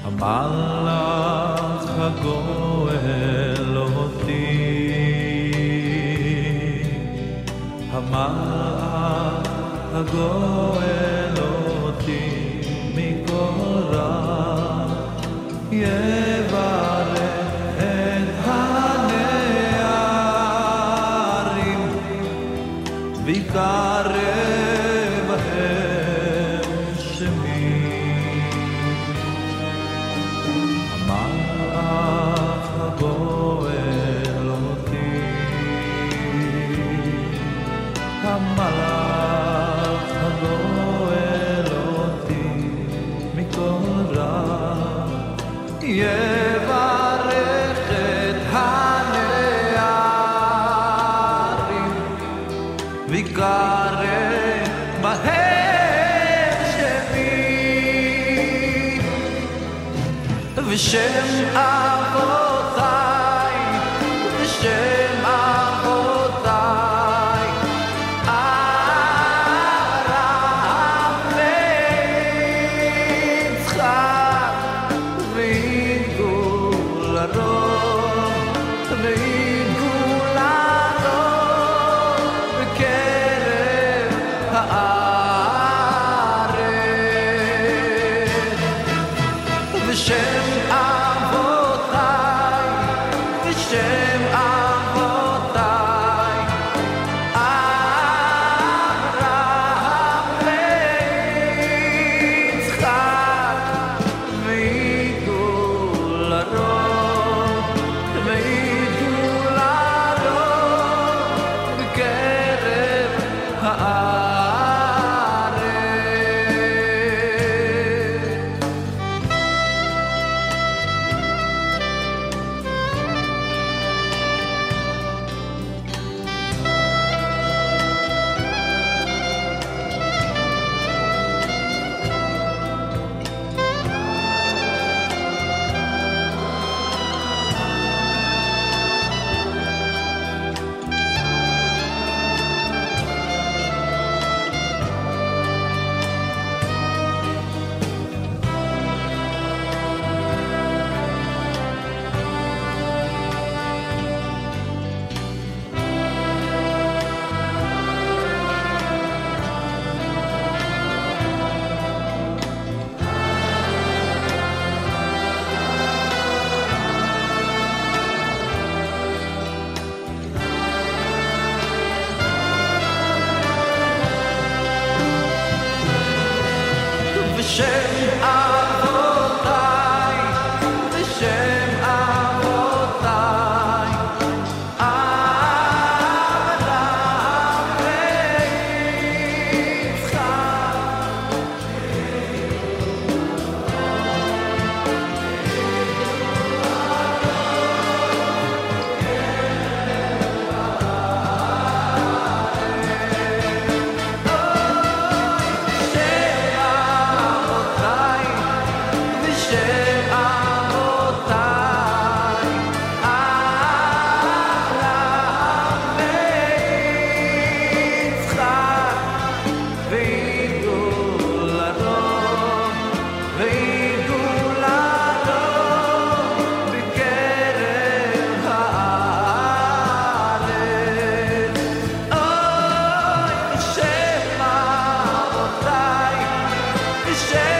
המלאך הגואל אותי, המלאך הגואל אותי מכל רע, יברך את הנערים ויקרב בהם שמי. המלאך הגואל אותי, המלאך הגואל אותי מכל רע, יברך את הנערים ויקרב בהם שמי. ושם אבותיי, ושם אבותיי אברהם ויצחק ויגולנו ויגולנו בקרב הארץ. ושם אבותיי, ושם אבותיי אברהם ויצחק ויגולנו ויגולנו בקרב הארץ. ושם אבותיי, ושם אבותיי אברהם ויצחק share